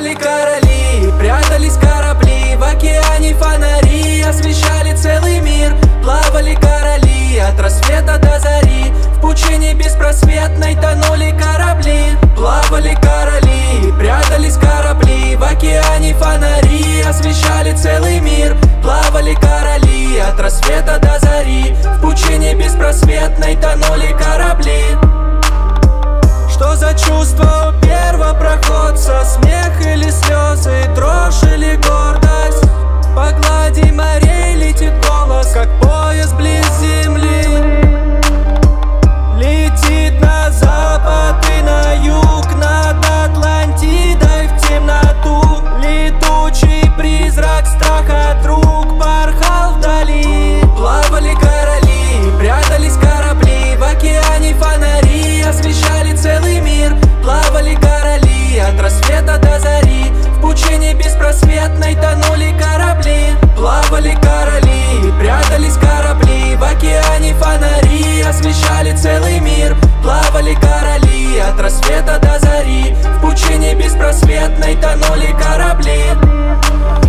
Плавали короли, прятались корабли, в океане фонари освещали целый мир. Плавали короли от рассвета до зари, в пучине беспросветной тонули корабли. Плавали короли, прятались корабли, в океане фонари освещали целый мир. Плавали короли от рассвета до зари, в пучине беспросветной тонули корабли. Что за чувство у первопроходца? Смех или слезы, дрожь или гордость? По глади морей летит голос, как поезд близ земли. Летит на запад и на юг, над Атлантидой в темноту. Летучий призрак страха друг порхал вдали. Плавали короли, прятались корабли, в океане фонари освещали целый мир. Плавали короли от рассвета до зари, в пучине беспросветной тонули корабли. Плавали короли, прятались корабли, в океане фонари освещали целый мир. Плавали короли от рассвета до зари, в пучине беспросветной тонули корабли.